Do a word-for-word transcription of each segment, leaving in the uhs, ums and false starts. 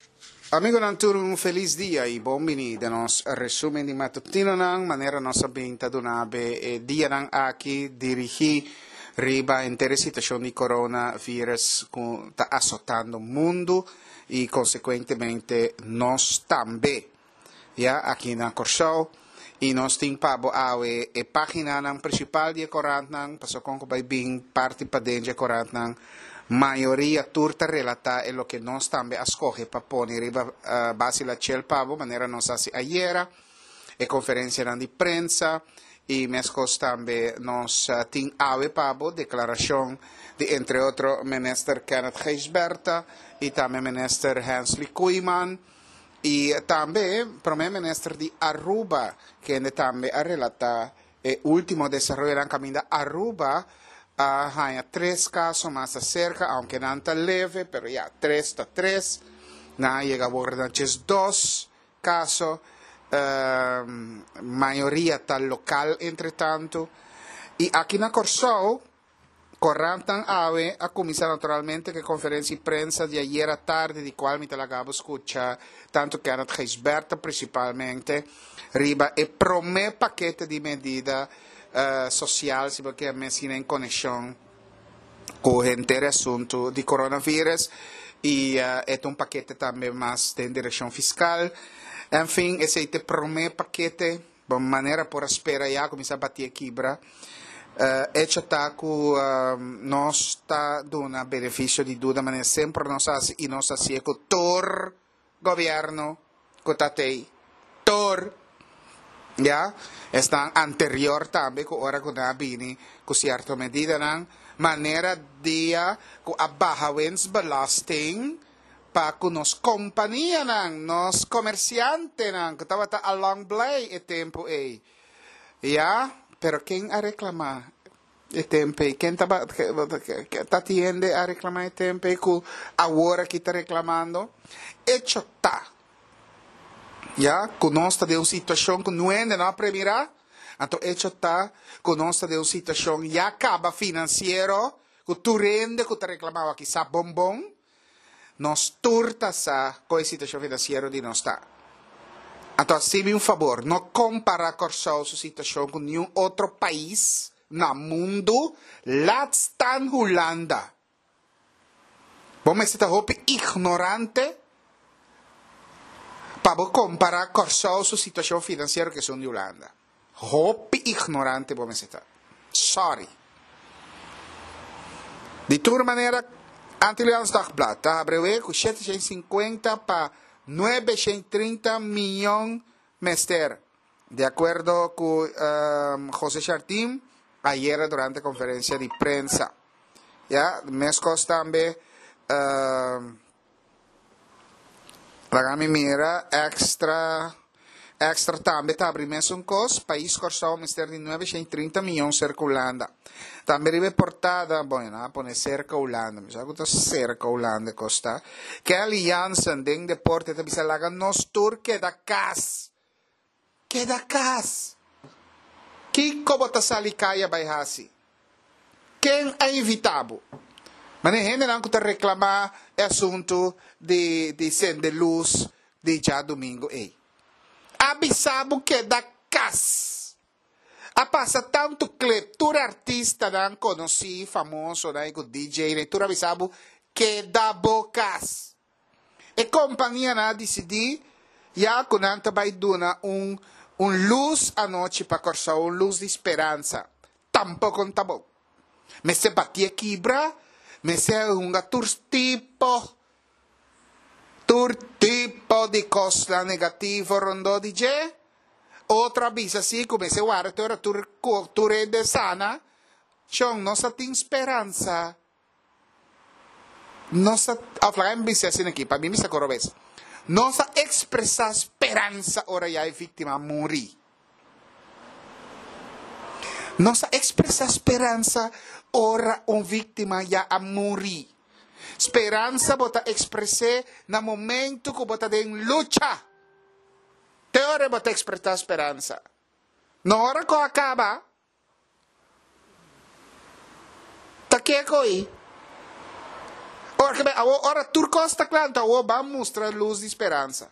Amigo Nantur, un feliz dia e bom bini de nos resumen di matutino nang manera nossa binta dunabe e dia nang aqui dirigi riba intere situação di coronavirus que está azotando o mundo e consequentemente nós também, ja, aqui na Corsol e nós tem pabo awe e página nang principal di corant nang pasokon ko bay bing parte pa den di corant nang maioria turta relata e lo che non stambe ascoge paponi riba uh, basi la cel pavo manera non sa si aiera e conferenze di prensa e mesco stambe nos uh, tin ave pavo declarazione di entre otro minister Kenneth Geisberta e tambe minister Hensley Koeman e tambe prime minister di Aruba che ne tambe a relata e ultimo desarrollo en camino Aruba. Uh, hay tres casos más cerca, aunque no tan leve, pero ya tres está tres. Na llega a abordar dos casos, uh, mayoría tal local entre tanto. Y aquí en Corsol, corrantan ave a comisar naturalmente que conferencia y prensa de ayer a tarde, di cual mi te la acabo escuchar, tanto que Kenneth Geisberta principalmente, riba e promé paquete di medida Uh, social, si perché messi in connessione con l'intero assunto di coronavirus e uh, è un pacchetto anche más in direzione fiscale. En fin, ese te promé paquete, de manera por espera ya, come sa batia kibra, uh, e c'è che uh, non sta dando beneficio di duda, ma sempre non sa e non sa si è con tor governo, con tatei, tor ja, están anterior también, que ahora con abini, con cierta medida, nan, manera de con abahawens belasting, pa con nos compañía, nan, nos comerciantes, nan, que estaba a long play e tempo, eh. Ja, pero ¿quién a reclamar el tempo? ¿Quién está tiende a reclamar el tempo? Que ahora que está reclamando, hecho está. Ja, conosce de uma situação que não é na primeira, então isso está conosce de uma situação já acaba financeiro, que tu rende, que tu reclamava que sa bombom, nós turta sa com a situação financeira de nós está. Então, se me um favor, não compara com a sua situação com nenhum outro país no mundo, lá está em Holanda. Vamos estar ignorante para comparar con su situación financiera que son de Holanda. Hopi ignorante vamos a estar. Sorry. De toda manera, Antilliaans Dagblad, daar hebben we setecientos para novecientos treinta millones mester. De acuerdo con um, José Chartín, ayer durante la conferencia de prensa. Ya, mescos también. Uh, Ragami mira, extra, extra também tá abrindo um cos, país corsal o mister de novecentos e trinta milhões cerca Holanda. Também ribe portada, bom, não, pone cerca Holanda, mas algo tá cerca Holanda costa. Que a aliança de deporte tá bisa laga nos tour que da cas. Que da cas. Que como tá salicaya vai hasi. Quem é inevitável? Mas nem não que reclamar o assunto de de de luz de já domingo ei. Abisabo que da cas. A passa tanto clip, tu artista não conheci famoso, né, com D J, né, tu abisabo que da bocas. E companhia na decidi já com anta vai dona um um luz à noite para corçar, um luz de esperança. Tampouco tá bom. Mas se batia quebra. Me sei un tur tipo, tur tipo di costa negativo rondo di ge, otra visa sì, come se guarda, ora tur, tur rende sana, c'è non sa tin speranza, non sa, a flagam bisa sin aqui, pa mi misa corobes, non sa expressa speranza, ora ya è vittima morì. Non sa expressa speranza, ora un vittima ya a morì. Speranza bota expresse na momento que bota den lucha. Te ora bota expressa speranza. Na hora que acaba, ta que coi? Porque agora turco está claro, então vamos mostrar luz de esperança.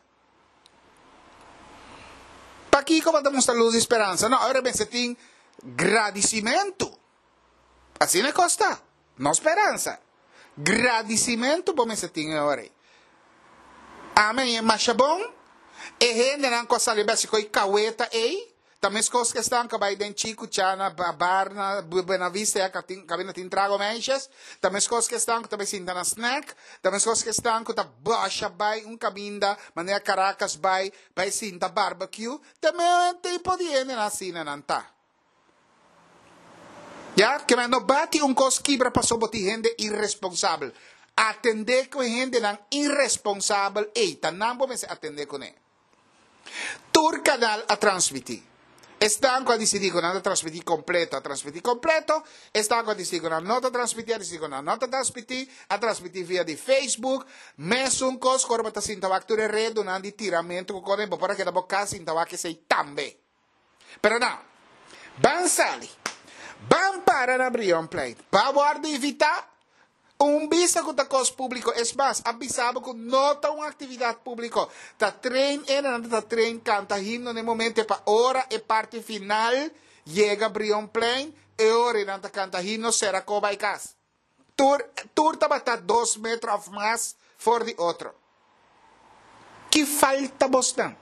Para que como vamos mostrar luz de esperança? Não, agora bem, você tem agradecimento. Assim não costa, não esperança. Agradecimento, bom, você tem agora. Amém, mas é bom. E gente não costa ali, se coi caueta, ei. Também as coisas que estão que vai dentro chico, chana, barna, buena vista, cabina tem trago menches. Também as coisas que estão que também sinta na snack. Também as coisas que estão que tá baixa vai um cabinda, maneira Caracas vai, vai sinta barbecue. Também tem poder na cena não tá. Já que não bate um coisa quebra passou botar gente irresponsável. Atender com gente não irresponsável, ei, tá não vamos atender com ele. Tur canal a transmitir. Estão a decidir que não transmitir completo, a transmitir completo. Estão a decidir que não a transmitir, a decidir que não a transmitir, a transmitir via de Facebook. Mesmo um coisa, corba ta sinta que tu é rede, não de tiramento, com o para que da boca sinta que sei também. Pero não. Van sali. Van para na Brion Plate. Para guardar evitar. Um visa com o coisa público, é mais, avisava que não está uma atividade pública. Está trem, está trem, canta himno no momento, para hora e parte final, chega Brion Plain, e hora e não canta himno, será que vai casa. Tur, tur estava a dois metros mais fora de outro. Que falta você?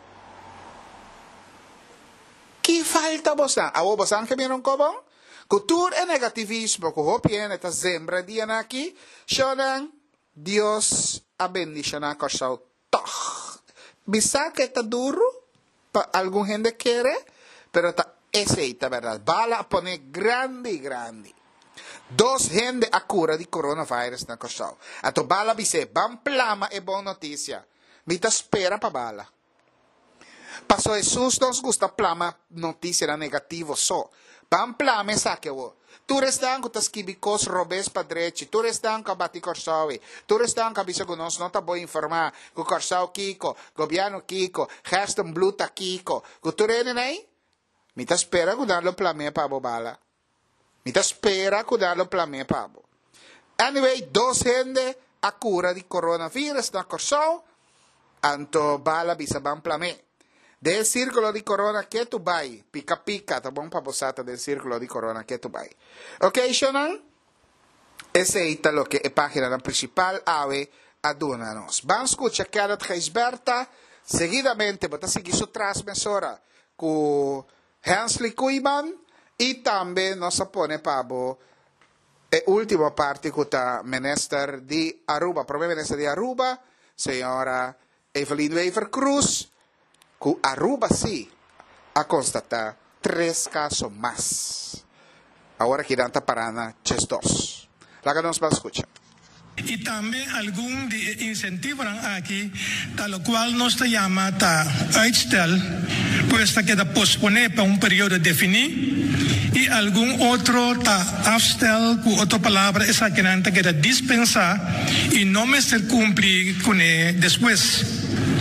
Que falta você? A você que viram como? Cultura e negativismo, que o pieno está sempre dia aqui, choram, Deus a bendice na cosa. Toch! Bisa que está duro, para algum gente quer, pero está aceita, verdade? Bala a poner grande, grande. Dos gente a cura de coronavirus na cosa. A to bala bise, bam plama e boa notícia. Mita espera para bala. Passou Jesus nos gusta plama notícia negativa só. Pampla me saque wo. Tu restan ko tas kibikos robes padrechi. Tu restan ka bati korsawi. Tu restan ka bisa gunos nota boy informa. Ku korsaw kiko, gobyano kiko, hashtag bluta kiko. Ku tu rene nai? Mita spera ku darlo plame pabo bala. Mita spera ku darlo plame pabo. Anyway, dos gente a cura di coronavirus na korsaw. Anto bala bisa bam plame. Del círculo di corona che tu vai, pica pica, tá bom passata del círculo di corona che tu vai. Ok, Shonan? Essa é lo que é a página principal ave aduna-nos. Vamos escutar que ela Geisberta, seguidamente, vou seguir sua transmissora com Hensley Kuiman e também nós põe pabo a última parte com a ministra de Aruba, prova ministra de Aruba, senhora Evelyn Wever Cruz, que Aruba sim a constatar três casos mais. Agora que danta parana, dos. Lá que nós vamos escutar. E também algum de incentivo aqui, tal qual nós te chama ta uitstel, pois ta queda posponer para um período definido, e algum outro ta afstel, com outra palavra, essa que não ta queda dispensar e não me ser cumprir com ele depois.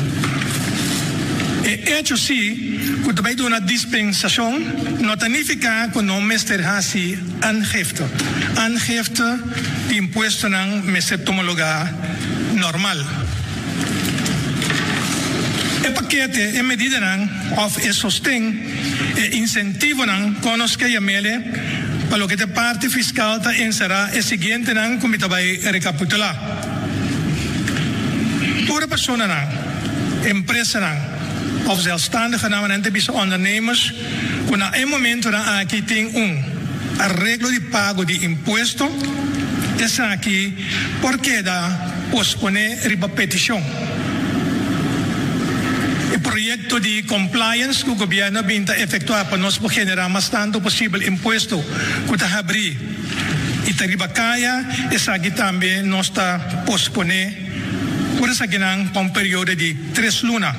E hecho sim, quando vai dar uma dispensação, não significa que não me será assim aangifte. Aangifte de imposto não me ser lugar normal. E paquete, e medida não, of e sostém, e incentivo não, conosco que chamele, para o que a parte fiscal está encerrar, e seguinte não, como vai recapitular. Pura pessoa não, empresa não, of zelfstandigen nou en bisa ondernemers, que na um momento na aqui tem um arreglo de pago de imposto, essa aqui, porque da posponer riba petição. O projeto de compliance que o governo vinha efetuar para nós generar mais tanto possível imposto que está abrir e está riba caia, essa aqui também nós está posponer por essa aqui não para um período de três lunas.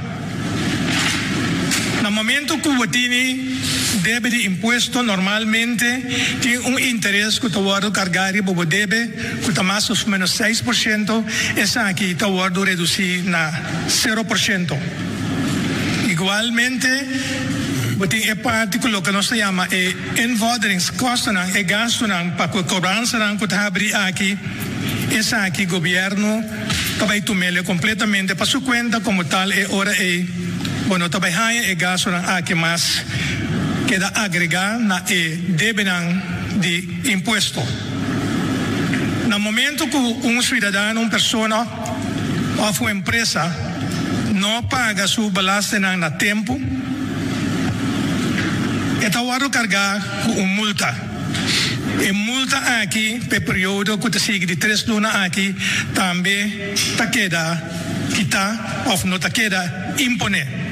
No momento que o tiene debe de impuesto normalmente tiene un interés que te guardo cargar y bobo debe que te más o menos seis por ciento, esa aquí te guardo reducir a cero por ciento. Igualmente, tiene parte que lo que nos se llama e invordringskosten e gasten para que cobranza que te abrir aquí esa aquí gobierno tabay tumele completamente para su cuenta como tal e ora e bueno tabay haya e gasto aquí más queda agregar na e deberán de impuesto. No momento que un ciudadano, una persona o una empresa no paga su balance a tiempo, está a cargar una multa. E multa aquí, per periodo que te sigue de tres lunas aquí, también te queda quitar o no te queda imponer.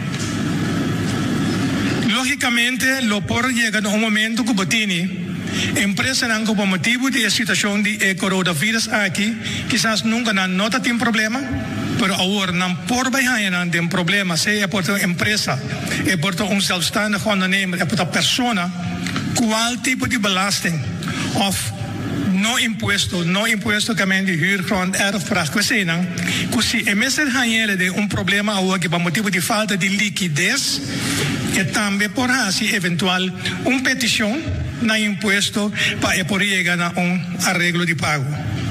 Lógicamente, lo por llega a un momento que botini, empresa nan por motivo de situación de coronavirus aquí, quizás nunca nan nota tiene problema, pero ahora nan por bij nan tiene problema, sea por una empresa, e por un zelfstandig ondernemer, e por una persona, cuál tipo de belasting of no impuesto, no impuesto que men de huurgrond, erfvraag, kwesenang, kusi emeser hanjele de un problema ahora que por motivo de falta de liquidez, e también por así eventual una petición na impuesto para poder llegar a un arreglo de pago.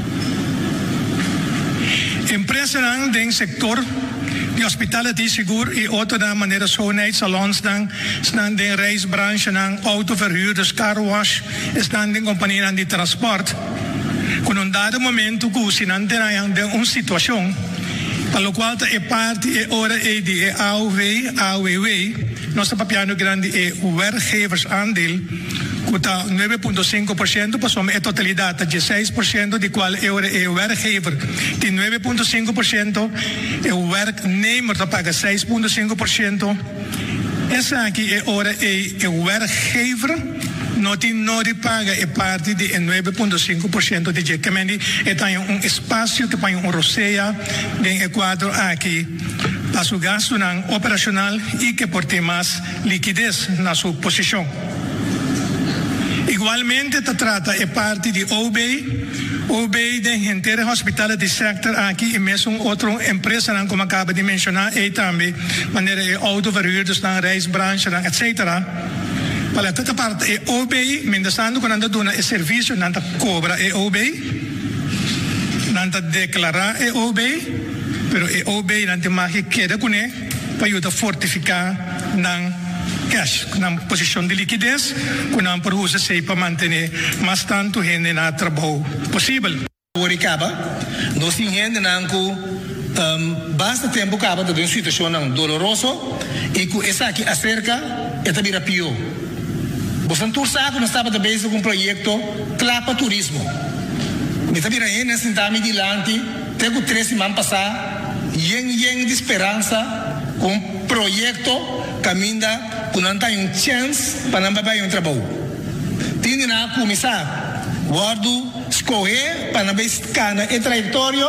Empresas del sector de hospitality seguro y otra manera schoonheidssalons dan, staan de reisbranche dan, autoverhuurders, car wash, staan de compañías de transport. Con un dado momento que si no tienen de una situación, para lo cual es parte e ora e de A O W, A O W, nuestro papiano grande e werkgeversaandeel, que está nueve punto cinco por ciento, pasó a totalidad de seis por ciento, de cual euro e werkgever de nueve punto cinco por ciento, el werknemer te paga seis punto cinco por ciento. Esa aquí e ora e el werkgever no tiene no paga e parte de nueve punto cinco por ciento de que mendi está en un espacio que para un rosea de Ecuador aquí para su gasto operacional y que por más liquidez en su posición. Igualmente se trata de parte de O B I, O B I de entire hospitality sector aquí y mesmo otra empresa como acaba de mencionar y también manera de autoverhuurders, reisbranche, etcétera. Para esta parte de O B I, mendestando con anda dona el servicio, nanta cobra e O B I, nanta declarar e O B I, pero e O B I nanta más que queda con él para ayudar a fortificar nan cash, na posição de liquidez, que não por uso se para manter mais tanto gente na trabalho possível. Oricaba, nós temos não que basta tempo acaba de uma situação não dolorosa e que essa aqui acerca é também pior. Você não sabe que nós estava também com um projeto Clapa Turismo. Me também aí nesse time de lante, tenho três semanas passar, yen yen de esperança com projeto caminha que não tem uma chance para não fazer um trabalho. Tem na começar, guardo, escolher para não escanear o trajetório,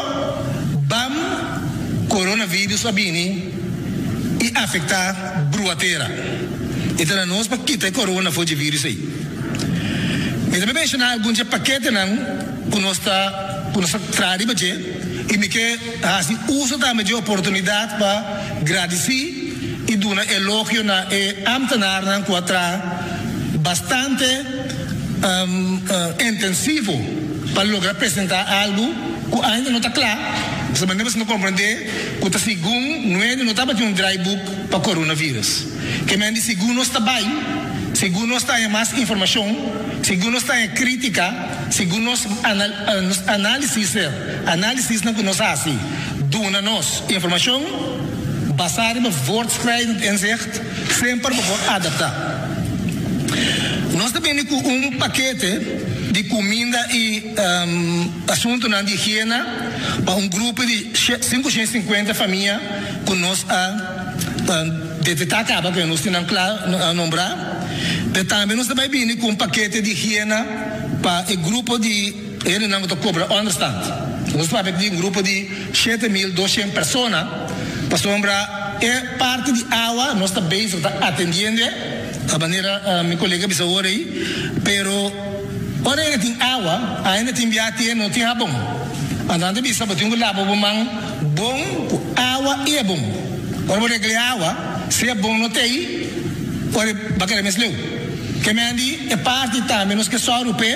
bam, coronavírus abini e afetar bruateira. Então nós para quitar corona foi de vírus aí. Mas também mencionar alguns paquetes não, que nós está, que nós traz para e me que assim uso também de oportunidade para agradecer e do elogio na e ambtenaar na quatra bastante um, uh, intensivo para lograr apresentar algo que ainda não está claro. Se você não compreender, que está segundo não é não está batendo um dry book para coronavírus. Que me diz segundo está bem, segundo está em mais informação, segundo está em crítica, segundo nos anal, uh, análise, análise na que nós assim, do na nós informação basar op voortschrijdend inzicht, sempre voor adaptar. Nós também temos um paquete de comida e um, assunto na higiene para um grupo de quinhentas e cinquenta famílias que nós a detectar acaba que nós temos a nombrar. E também nós também temos um paquete de higiene para o grupo de ele não está cobra understand. Nós temos um grupo de sete mil e duzentas pessoas. Para sombra é parte de água, nós também estamos atendendo a maneira uh, meu colega disse agora aí, pero ora ainda tem água, ainda tem biate, não tem bom. Andando bem sabe tem um labo bom, bom água e é bom. Ora vou regrar água, se é bom não tem, ora bacana mesmo. Que me andi é parte também nós que só europeu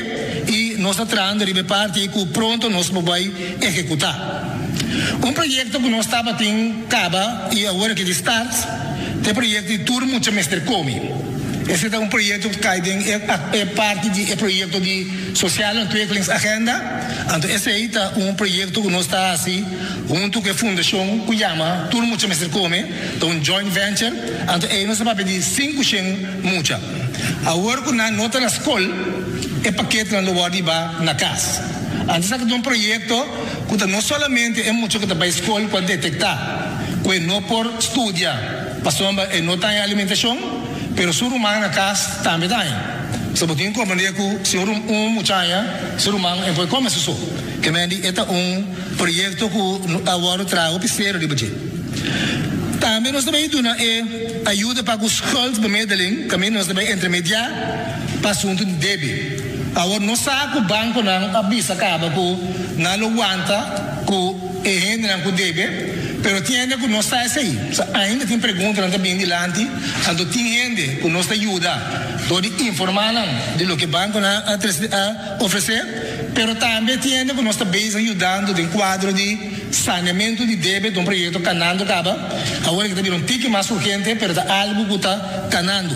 e nós estamos tratando de parte que pronto nós vamos executar. Um projeto que nós estávamos em Caba e agora que start, é o projeto de Tour Mucha Mestre Come. Esse é um projeto que é, é parte do projeto de Social Ontwikkelingsagenda. Então, esse aí é um projeto que nós estamos assim, junto com a fundação que chama Tour Mucha Mestre Come, então um joint venture. Então, aí nós vamos pedir cinco mucha. Agora que nós estamos na escola, é paquete na lugar na casa. Então, é um projeto que não somente é muito que está para a escola para detectar, que não por estudar, passou a não tem alimentação, pero ser humano na casa também tem. Se você tem compreender que se um muchacha, ser humano é para comer isso. Que me diz, é um projeto que agora trago para ser de budget. Também nós também damos ajuda para os escolas de Medellín, também nós também intermediar para assunto de débito. Agora não sabe que o banco não avisa acaba que não aguanta que é gente não débito. Pero tiene que não está aí. Ainda tem perguntas também de lante, então tem gente que nos ajuda, de informar de lo que o banco a oferecer, pero também tem gente que nos está ajudando em quadro de saneamento de débito de um projeto canando acaba. Agora que também um tique mais urgente, pero está algo que está canando.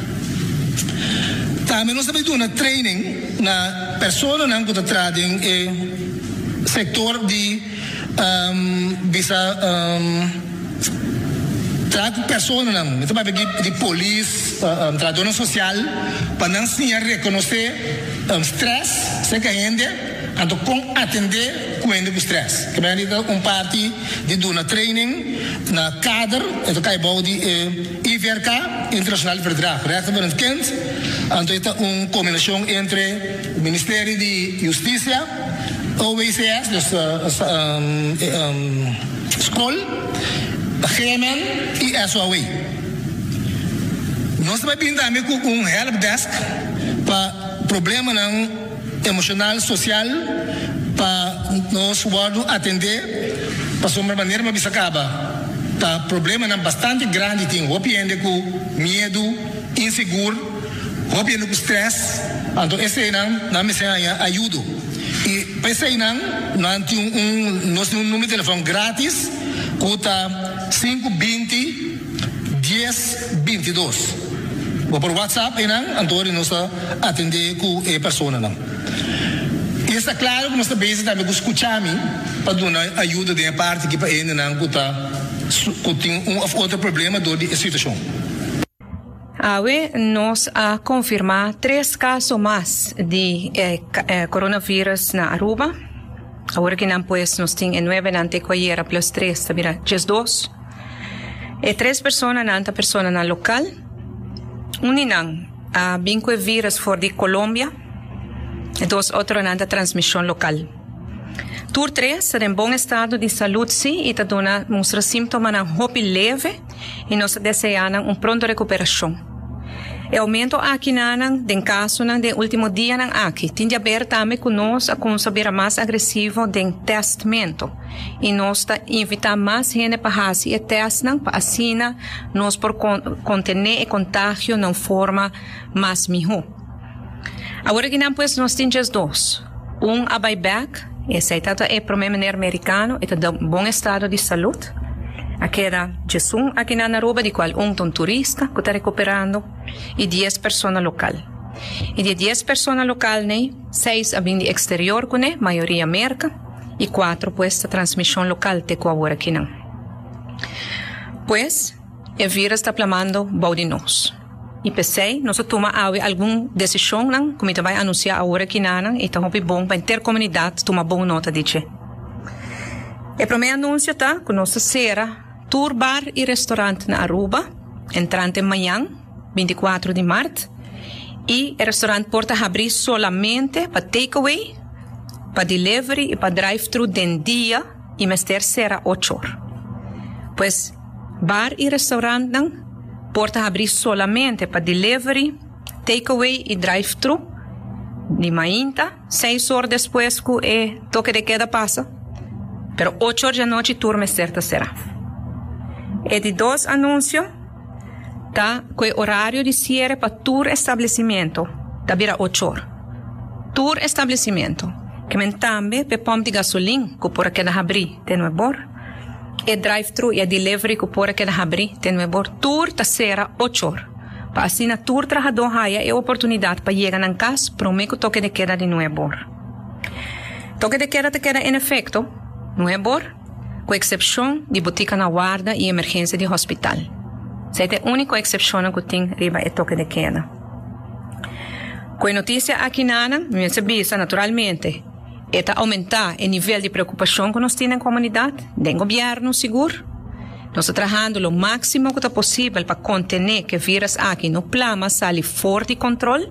Também nós também damos training na pessoa que está trazendo o setor de Um, bisa um, trago pessoas não então vai pedir de polícia um, trabalho social para não se reconhecer um, stress se que gente então com atender com o stress que vai dar um parte de do na training na cadre então cai bom de eh, I V R K internacional verdrag rechten van het kind então é uma combinação entre o Ministério de Justiça O W C S, dus uh, um, um, school, G M N e S O A. Nós também pintamos com um help desk para problema não emocional, social, para nós podermos atender para uma maneira mais bisa acaba. Tá problema não bastante grande tem, o piende com medo, inseguro, o piende com stress, então esse não não me ajuda. E pensei aí não, nós temos um, nós temos um número de telefone grátis, custa cinco vinte, dez, vinte e dois. Vou por WhatsApp aí não, então nós atender com a pessoa não. E está claro que nós também também escutar me para dar ajuda de parte que para ele não custa, que tem um outro problema do de situação. Awe nos a confirmar três casos mais de eh, eh, coronavírus na Aruba. Agora que não pues nos tem nove na antecoyera plus três, tabira just dois. E três pessoas na anta pessoa na local. Uninang a vinco vírus for de Colômbia. E dois outro na anta transmissão local. Tur três está em bom estado de saúde sim e tá dando mostra sintomas na hopi leve e nós desejamos um pronto recuperação. E aumento aqui nanang den caso nang den último dia nang aqui. Tinha ver também conosco a com saber mais agressivo den testamento. E nós tá invitar mais gente para fazer e test nang para assim nós por contener o contágio não forma mais melhor. Agora que não pues nós temos dois. Um a buyback, esse é o problema americano, é de bom estado de saúde. Aqui era Jesus aqui na Aruba, de qual um ton turista que está recuperando e dez pessoas local. E de dez pessoas local, né, seis vêm de exterior, né, maioria América, e quatro, pues, a transmissão local te agora aqui não. Pues, o vírus está plamando bom de nós. E pensei, nós tomamos alguma decisão, não, como eu vai anunciar agora aqui não, e está bom para a intercomunidade tomar boa nota de isso. O primeiro anúncio tá que nós será tour bar e restaurante na Aruba, entrante amanhã, vinte e quatro de março, e o restaurante porta abrir solamente para takeaway, para delivery e para drive-thru den dia, e mester será oito horas. Pois, bar e restaurante não, porta abrir solamente para delivery, takeaway e drive-thru, de manhã, seis horas depois que o toque de queda passa, pero oito horas da noite turma certa será. E de dois anúncios, tá, que o horário de cierre para todo estabelecimento, tá vira oito horas. tur estabelecimento, que men tambe pe pom de gasolina que por aquela abrir tem no bor, e drive-thru e delivery que por aquela abrir tem no bor, tur ta será ocho horas. Para assim na tur trabajador haya é oportunidade para chegar na casa, para o meio toque de queda de no bor. Toque de queda te queda em efeito, no bor, com exceção de botica na guarda e emergência de hospital. Essa é a única exceção que tem riba é toque de queda. Com a notícia aqui nana, me sabia naturalmente, é aumentar o nível de preocupação que nós temos na comunidade, do governo seguro. Nós estamos trabalhando o máximo que é possível para conter que o vírus aqui no plama sai fora de controle.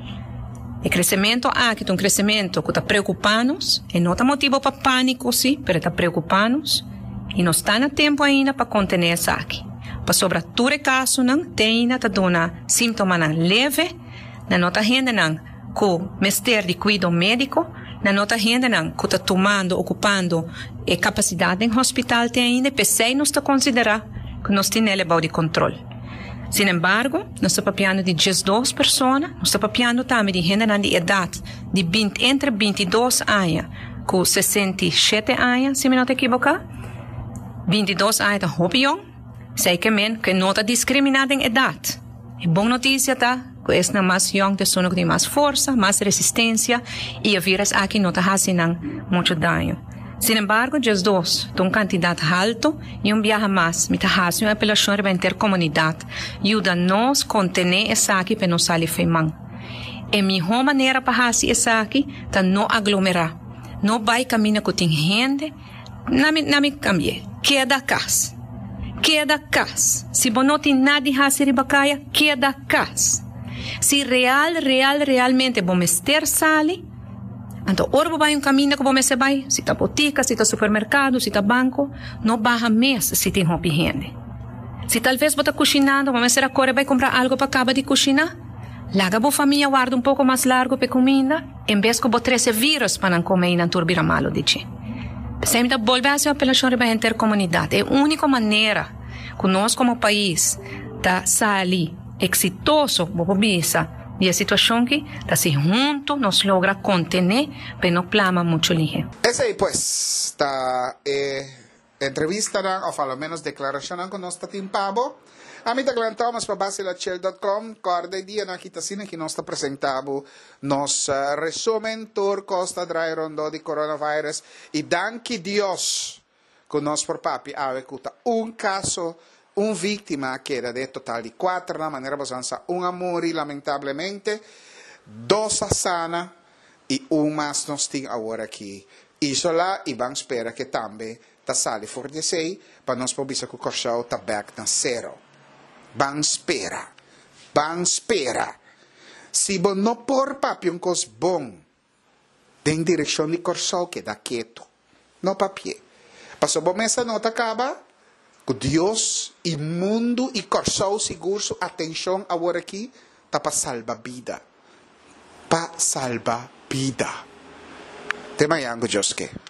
O crescimento aqui é um crescimento que está preocupando-nos, e não é motivo para pânico, sim, mas está preocupando-nos, e nós estamos a tempo ainda para conter isso aqui. Para sobre todo caso, não tem ainda dando sintomas leve, na nota gente não com mestre de cuidado médico, na nota gente não que está tomando, ocupando a capacidade em hospital tem ainda, pensei nós está considerar que nós temos elevado de controle. Sin embargo, nós estamos falando de duas pessoas, nós estamos falando também de gente de idade de vinte, entre vinte e dois anos com sessenta e sete anos, se me não te equivocar, vinte e dois anos da Hopion, sei que men que não está discriminado em idade. É boa notícia, tá? Que é mais jovem, pessoa que tem mais força, mais resistência, e o vírus aqui não está fazendo muito dano. Sin embargo, os dois têm uma quantidade alta e um viaja mais, me está fazendo uma apelação para a intercomunidade, ajuda-nos a conter isso aqui para não sair feimão. A melhor maneira para fazer isso aqui é não aglomerar. Não vai caminhar com gente, não me cambie, queda casa. Queda casa. Se você não tem nada a fazer em Bacaia, queda casa. Se real, real, realmente você ter sale, então, ora você vai um caminho que você vai, se está botica, se está supermercado, se está banco, não barra mês se tem roupa higiene. Se talvez você está cozinhando, você será que vai comprar algo para acabar de cozinhar, larga a família guarda um pouco mais largo para comida, em vez que você trazer vírus para não comer e não turbir malo de ti. Sempre volver a ser uma apelação para a intercomunidade. É a única maneira que nós, como país, está sair exitoso, vou dizer, e a situação que está se junto, nos logra contener, pero não plama muito lige. Essa aí, pues, está eh, entrevista, ou pelo menos declaração que nós está timpabo. A mim está Thomas para basilachel ponto com, corda e dia na kita sine que nós está apresentado nos uh, resumen tur costa dry rondo de coronavirus e danke Dios que nós por papi avecuta un caso, un víctima que era de total de quattro, na maneira basanza un amori lamentavelmente, dos sana e un mas nós tem agora aqui isola e vamos espera que também ta sali for de sei para nós pobisa que o corchão ta back na zero. Van spera, van spera. Se bon não por papi um cos bom, em direção de corso que dá quieto, não papi. Passou bom essa nota acaba, que Deus e mundo e corso seguro, atenção agora aqui, tá para salvar vida, para salvar vida. Tema yango Joske.